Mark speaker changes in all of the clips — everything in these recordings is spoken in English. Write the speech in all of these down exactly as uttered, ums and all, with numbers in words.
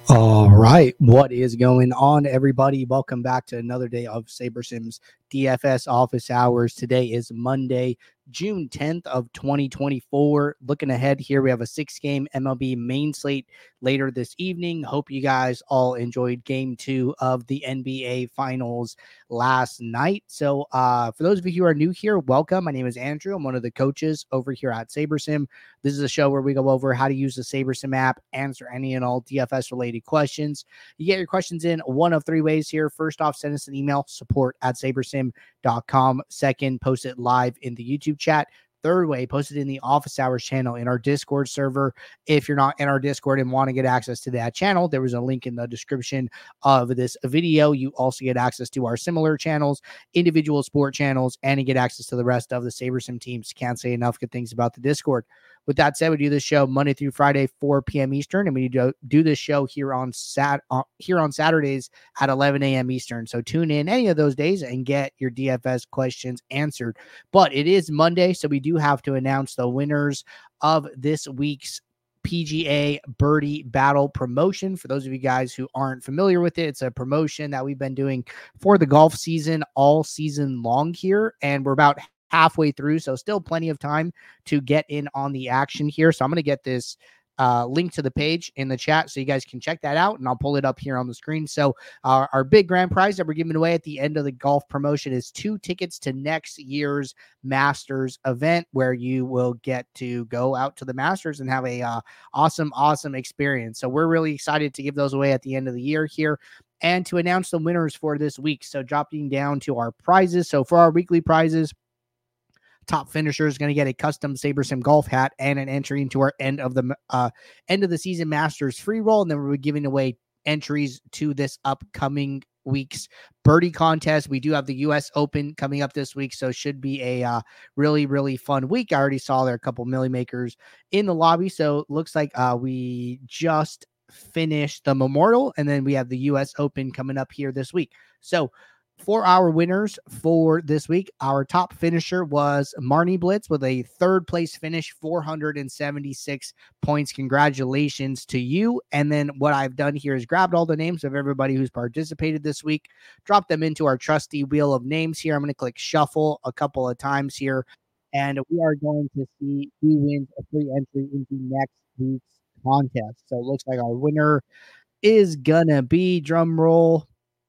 Speaker 1: All right, what is going on, everybody? Welcome back to another day of SaberSims D F S office hours. Today is Monday, June tenth of twenty twenty-four. Looking ahead here, we have a six-game M L B main slate later this evening. Hope you guys all enjoyed game two of the N B A Finals last night. So uh, for those of you who are new here, welcome. My name is Andrew. I'm one of the coaches over here at SaberSim. This is a show where we go over how to use the SaberSim app, answer any and all D F S-related questions. You get your questions in one of three ways here. First off, send us an email, support at sabersim dot com. Second, post it live in the YouTube chat. Third way, post it in the office hours channel in our Discord server. If you're not in our Discord and want to get access to that channel, there was a link in the description of this video. You also get access to our similar channels, individual sport channels, and you get access to the rest of the SaberSim teams. Can't say enough good things about the Discord. With that said, we do this show Monday through Friday, four p.m. Eastern, and we do, do this show here on Sat uh, here on Saturdays at eleven a.m. Eastern. So tune in any of those days and get your D F S questions answered. But it is Monday, so we do have to announce the winners of this week's P G A Birdie Battle promotion. For those of you guys who aren't familiar with it, it's a promotion that we've been doing for the golf season all season long here, and we're about halfway through, so still plenty of time to get in on the action here. So I'm going to get this uh, link to the page in the chat so you guys can check that out, and I'll pull it up here on the screen. So uh, our big grand prize that we're giving away at the end of the golf promotion is two tickets to next year's Masters event, where you will get to go out to the Masters and have a uh, awesome, awesome experience. So we're really excited to give those away at the end of the year here and to announce the winners for this week. So dropping down to our prizes. So for our weekly prizes, top finisher is going to get a custom SaberSim golf hat and an entry into our end of the uh, end of the season Masters free roll. And then we're giving away entries to this upcoming week's birdie contest. We do have the U S Open coming up this week, so should be a uh, really, really fun week. I already saw there are a couple milli makers in the lobby, so it looks like uh, we just finished the Memorial, and then we have the U S Open coming up here this week. So for our winners for this week, our top finisher was Marnie Blitz with a third place finish, four hundred seventy-six points. Congratulations to you. And then what I've done here is grabbed all the names of everybody who's participated this week, dropped them into our trusty wheel of names here. I'm going to click shuffle a couple of times here, and we are going to see who wins a free entry into next week's contest. So it looks like our winner is going to be, drum roll,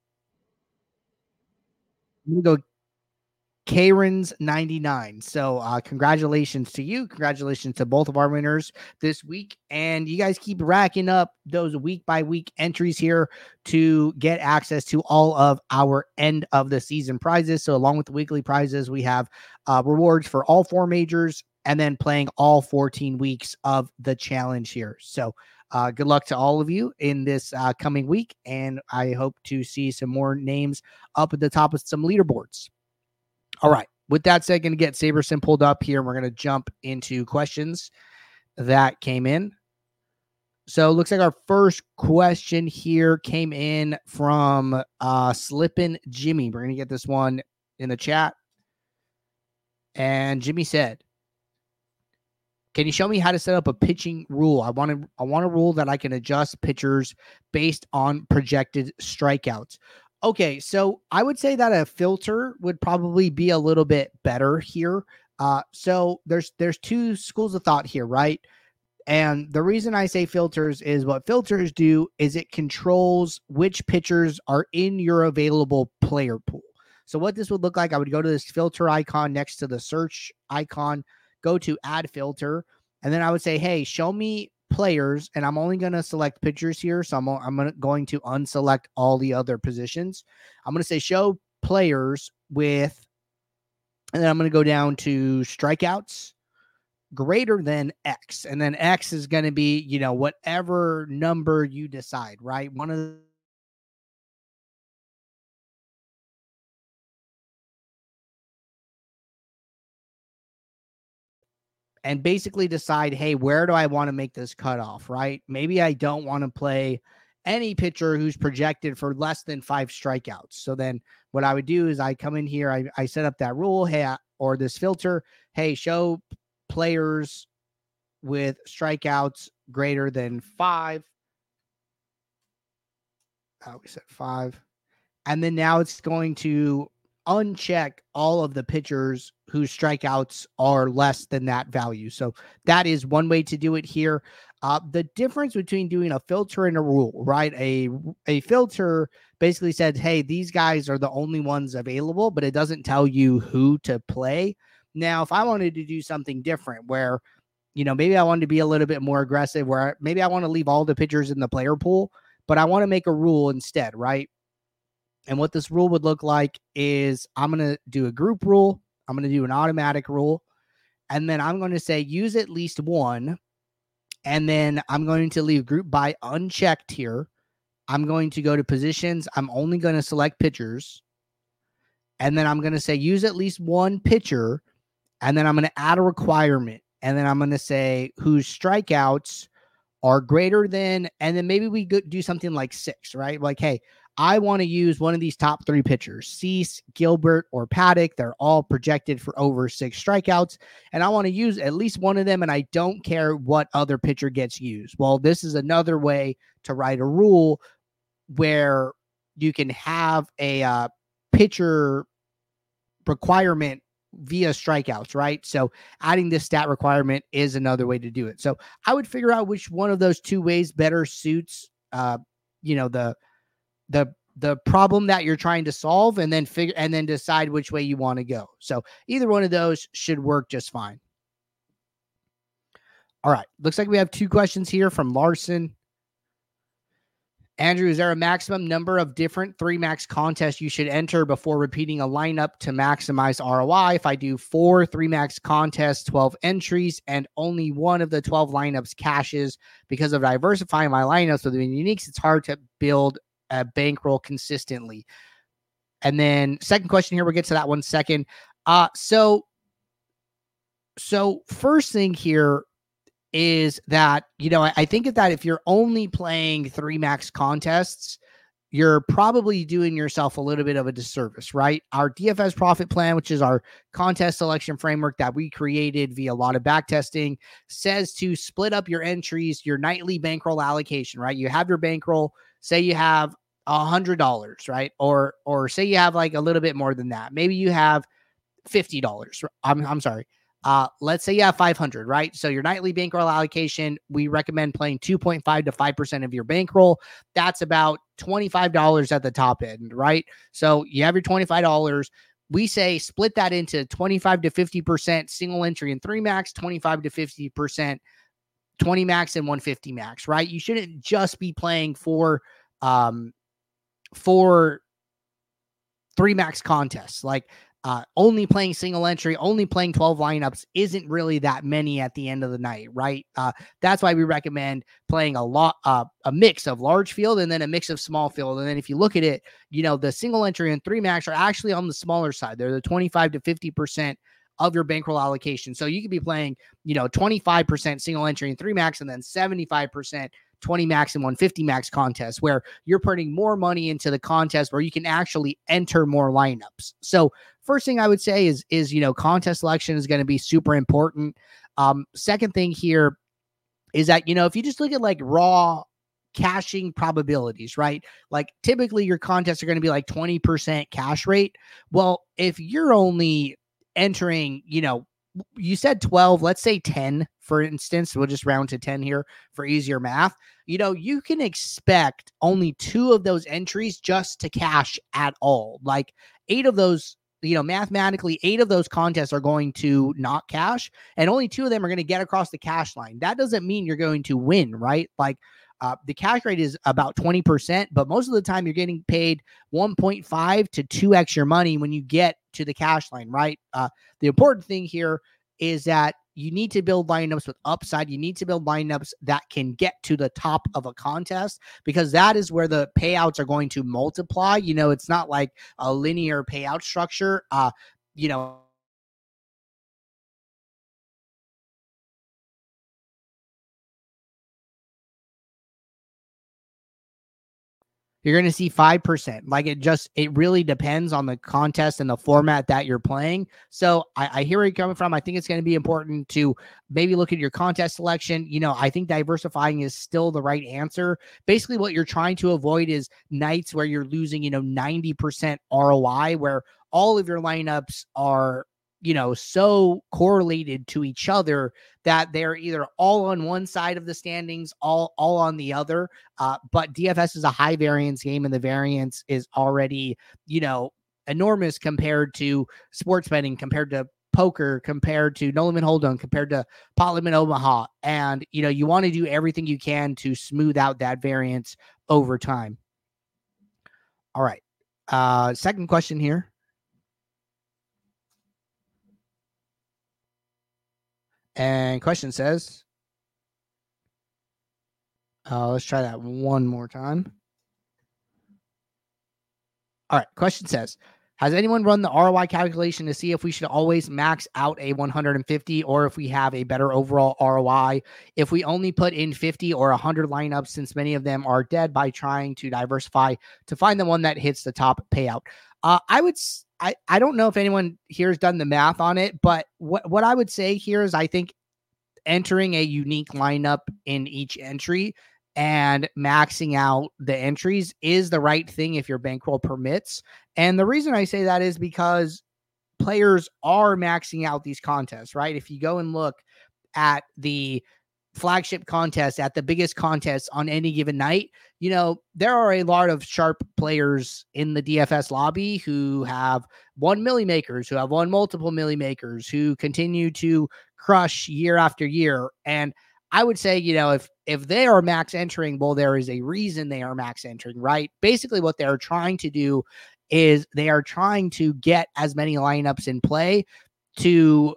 Speaker 1: I'm going to go Karen's ninety-nine. So uh, congratulations to you. Congratulations to both of our winners this week. And you guys keep racking up those week by week entries here to get access to all of our end of the season prizes. So along with the weekly prizes, we have uh, rewards for all four majors and then playing all fourteen weeks of the challenge here. So Uh, good luck to all of you in this uh, coming week, and I hope to see some more names up at the top of some leaderboards. All right. With that said, going to get SaberSim pulled up here, and we're going to jump into questions that came in. So it looks like our first question here came in from uh, Slippin' Jimmy. We're going to get this one in the chat. And Jimmy said, can you show me how to set up a pitching rule? I want to I want a rule that I can adjust pitchers based on projected strikeouts. Okay, so I would say that a filter would probably be a little bit better here. Uh, so there's there's two schools of thought here, right? And the reason I say filters is what filters do is it controls which pitchers are in your available player pool. So what this would look like, I would go to this filter icon next to the search icon, go to add filter, and then I would say, hey, show me players, and I'm only going to select pitchers here. So I'm, I'm going to unselect all the other positions. I'm going to say show players with, and then I'm going to go down to strikeouts greater than X. And then X is going to be, you know, whatever number you decide, right? One of the and basically decide, hey, where do I want to make this cutoff, right? Maybe I don't want to play any pitcher who's projected for less than five strikeouts. So then what I would do is I come in here, I, I set up that rule, hey, or this filter, hey, show players with strikeouts greater than five. Uh, we said five. And then now it's going to uncheck all of the pitchers whose strikeouts are less than that value. So that is one way to do it here. Uh, the difference between doing a filter and a rule, right? A a filter basically said, hey, these guys are the only ones available, but it doesn't tell you who to play. Now, if I wanted to do something different where, you know, maybe I wanted to be a little bit more aggressive, where maybe I want to leave all the pitchers in the player pool, but I want to make a rule instead, right? And what this rule would look like is I'm going to do a group rule. I'm going to do an automatic rule. And then I'm going to say use at least one. And then I'm going to leave group by unchecked here. I'm going to go to positions. I'm only going to select pitchers. And then I'm going to say use at least one pitcher. And then I'm going to add a requirement. And then I'm going to say whose strikeouts are greater than, and then maybe we do something like six, right? Like, hey, I want to use one of these top three pitchers, Cease, Gilbert, or Paddock. They're all projected for over six strikeouts, and I want to use at least one of them, and I don't care what other pitcher gets used. Well, this is another way to write a rule where you can have a uh, pitcher requirement via strikeouts, right? So adding this stat requirement is another way to do it. So I would figure out which one of those two ways better suits, uh, you know, the the the problem that you're trying to solve, and then figure and then decide which way you want to go. So either one of those should work just fine. All right, looks like we have two questions here from Larson. Andrew, is there a maximum number of different three max contests you should enter before repeating a lineup to maximize R O I? If I do four three max contests, twelve entries, and only one of the twelve lineups cashes because of diversifying my lineups with the uniques, it's hard to build a bankroll consistently. And then second question here, we'll get to that one second. Uh, so, so first thing here is that, you know, I, I think that if you're only playing three max contests, you're probably doing yourself a little bit of a disservice, right? Our D F S profit plan, which is our contest selection framework that we created via a lot of back testing, says to split up your entries, your nightly bankroll allocation, right? You have your bankroll, say you have a hundred dollars, right? Or, or say you have like a little bit more than that. Maybe you have fifty dollars. I'm, I'm sorry. Uh, let's say you have five hundred, right? So your nightly bankroll allocation, we recommend playing two point five to five percent of your bankroll. That's about twenty-five dollars at the top end, right? So you have your twenty-five dollars. We say split that into twenty-five to fifty percent single entry and three max, twenty-five to fifty percent twenty max and one fifty max, right? You shouldn't just be playing for, um, for three max contests. Like, Uh, only playing single entry, only playing twelve lineups isn't really that many at the end of the night, right? Uh, that's why we recommend playing a lot, uh, a mix of large field and then a mix of small field. And then if you look at it, you know, the single entry and three max are actually on the smaller side. They're the twenty-five to fifty percent of your bankroll allocation. So you could be playing, you know, twenty-five percent single entry and three max, and then seventy-five percent twenty max and one fifty max contests, where you're putting more money into the contest where you can actually enter more lineups. So first thing I would say is, is, you know, contest selection is going to be super important. Um, second thing here is that, you know, if you just look at like raw cashing probabilities, right? Like typically your contests are going to be like twenty percent cash rate. Well, if you're only entering, you know, you said twelve, let's say ten, for instance, we'll just round to ten here for easier math. You know, you can expect only two of those entries just to cash at all. Like eight of those, you know, mathematically, eight of those contests are going to not cash, and only two of them are going to get across the cash line. That doesn't mean you're going to win, right? Like, Uh, the cash rate is about twenty percent, but most of the time you're getting paid one point five to two x your money when you get to the cash line, right? Uh, the important thing here is that you need to build lineups with upside. You need to build lineups that can get to the top of a contest, because that is where the payouts are going to multiply. You know, it's not like a linear payout structure. Uh, you know, you're going to see five percent. Like it just, it really depends on the contest and the format that you're playing. So I, I hear where you're coming from. I think it's going to be important to maybe look at your contest selection. You know, I think diversifying is still the right answer. Basically, what you're trying to avoid is nights where you're losing, you know, ninety percent R O I, where all of your lineups are, you know, so correlated to each other that they're either all on one side of the standings, all, all on the other. Uh, but D F S is a high variance game, and the variance is already, you know, enormous compared to sports betting, compared to poker, compared to No Limit Hold'em, compared to Pot Limit Omaha. And, you know, you want to do everything you can to smooth out that variance over time. All right. Uh, second question here. And question says, uh, let's try that one more time. All right. Question says, has anyone run the R O I calculation to see if we should always max out a one hundred fifty or if we have a better overall R O I if we only put in fifty or one hundred lineups, since many of them are dead, by trying to diversify to find the one that hits the top payout? Uh, I would, I, I don't know if anyone here has done the math on it, but what, what I would say here is I think entering a unique lineup in each entry and maxing out the entries is the right thing if your bankroll permits. And the reason I say that is because players are maxing out these contests, right? If you go and look at the flagship contest, at the biggest contest on any given night, you know, there are a lot of sharp players in the D F S lobby who have won milli makers, who have won multiple milli makers, who continue to crush year after year. And I would say, you know, if if they are max entering, well, there is a reason they are max entering, right? Basically, what they're trying to do is they are trying to get as many lineups in play to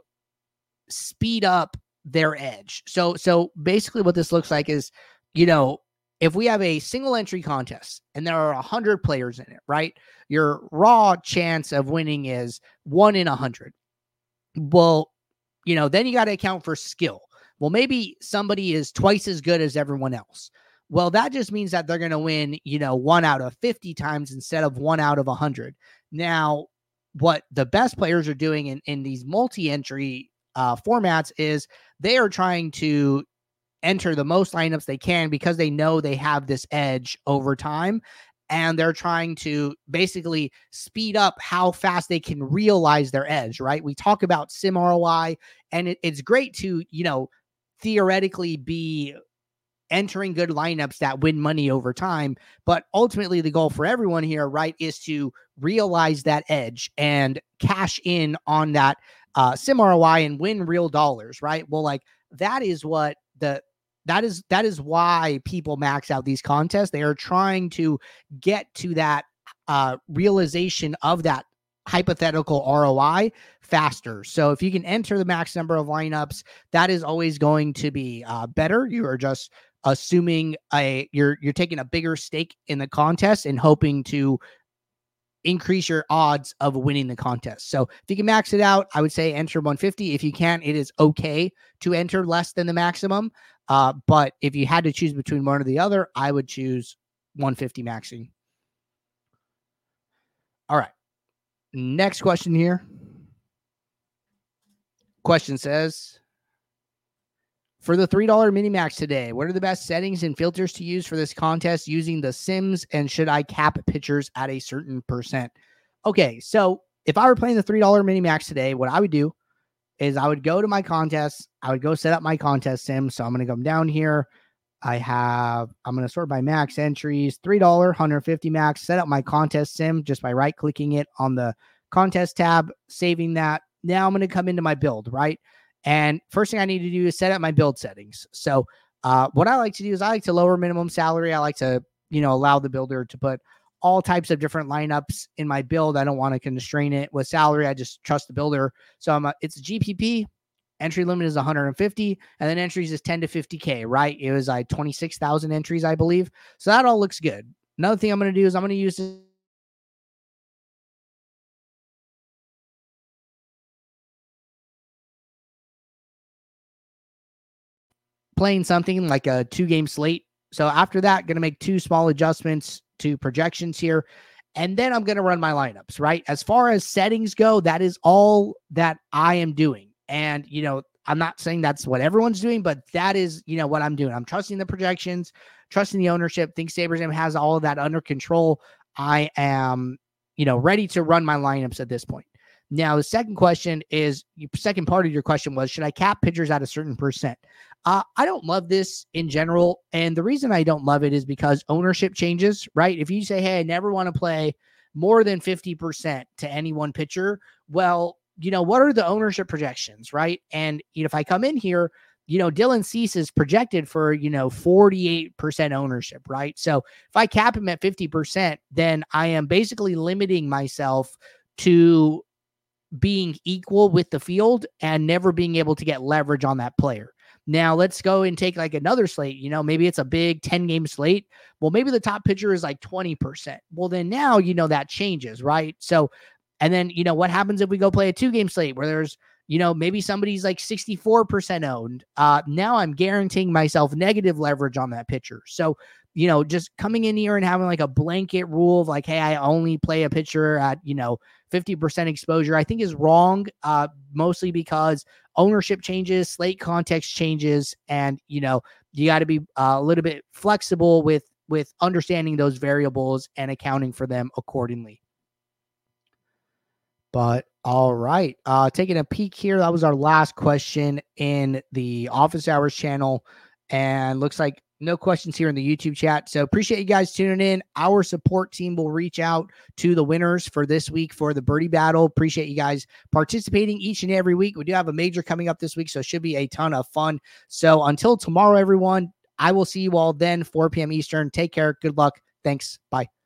Speaker 1: speed up their edge. So, so basically what this looks like is, you know, if we have a single entry contest and there are a hundred players in it, right? Your raw chance of winning is one in a hundred. Well, you know, then you got to account for skill. Well, maybe somebody is twice as good as everyone else. Well, that just means that they're going to win, you know, one out of fifty times instead of one out of a hundred. Now, what the best players are doing in, in these multi-entry uh, formats is they are trying to enter the most lineups they can because they know they have this edge over time. And they're trying to basically speed up how fast they can realize their edge, right? We talk about sim R O I, and it, it's great to, you know, theoretically be entering good lineups that win money over time. But ultimately, the goal for everyone here, right, is to realize that edge and cash in on that uh, sim R O I and win real dollars, right? Well, like that is what the that is that is why people max out these contests. They are trying to get to that uh, realization of that hypothetical R O I faster. So if you can enter the max number of lineups, that is always going to be uh, better. You are just assuming a you're you're taking a bigger stake in the contest and hoping to increase your odds of winning the contest. So if you can max it out, I would say enter one fifty. If you can't, it is okay to enter less than the maximum. Uh, but if you had to choose between one or the other, I would choose one fifty maxing. All right. Next question here. Question says, for the three dollar mini max today, what are the best settings and filters to use for this contest using the Sims? And should I cap pitchers at a certain percent? Okay, so if I were playing the three dollar mini max today, what I would do is I would go to my contest. I would go set up my contest sim. So I'm going to come down here. I have, I'm going to sort by max entries, three dollars, one hundred fifty max, set up my contest sim just by right clicking it on the contest tab, saving that. Now I'm going to come into my build, right? And first thing I need to do is set up my build settings. So uh, what I like to do is I like to lower minimum salary. I like to, you know, allow the builder to put all types of different lineups in my build. I don't want to constrain it with salary. I just trust the builder. So I'm a, it's a G P P. Entry limit is one hundred fifty, and then entries is ten to fifty K, right? It was like twenty-six thousand entries, I believe. So that all looks good. Another thing I'm going to do is I'm going to use this playing something like a two game slate. So after that, going to make two small adjustments to projections here. And then I'm going to run my lineups, right? As far as settings go, that is all that I am doing. And, you know, I'm not saying that's what everyone's doing, but that is, you know, what I'm doing. I'm trusting the projections, trusting the ownership, think SaberSim has all of that under control. I am, you know, ready to run my lineups at this point. Now, the second question is, second part of your question was, should I cap pitchers at a certain percent? Uh, I don't love this in general. And the reason I don't love it is because ownership changes, right? If you say, hey, I never want to play more than fifty percent to any one pitcher, well, you know, what are the ownership projections, right? And you know, if I come in here, you know, Dylan Cease is projected for, you know, forty-eight percent ownership, right? So if I cap him at fifty percent, then I am basically limiting myself to being equal with the field and never being able to get leverage on that player. Now let's go and take like another slate. You know, maybe it's a big ten game slate. Well, maybe the top pitcher is like twenty percent. Well, then now, you know, that changes, right? So, and then, you know, what happens if we go play a two game slate where there's, you know, maybe somebody's like sixty-four percent owned. Uh, now I'm guaranteeing myself negative leverage on that pitcher. So, you know, just coming in here and having like a blanket rule of like, hey, I only play a pitcher at, you know, fifty percent exposure, I think is wrong, uh, mostly because ownership changes, slate context changes, and, you know, you got to be uh, a little bit flexible with, with understanding those variables and accounting for them accordingly. But all right, uh, taking a peek here. That was our last question in the office hours channel, and looks like no questions here in the YouTube chat. So appreciate you guys tuning in. Our support team will reach out to the winners for this week for the birdie battle. Appreciate you guys participating each and every week. We do have a major coming up this week, so it should be a ton of fun. So until tomorrow, everyone, I will see you all then, four p.m. Eastern. Take care. Good luck. Thanks. Bye.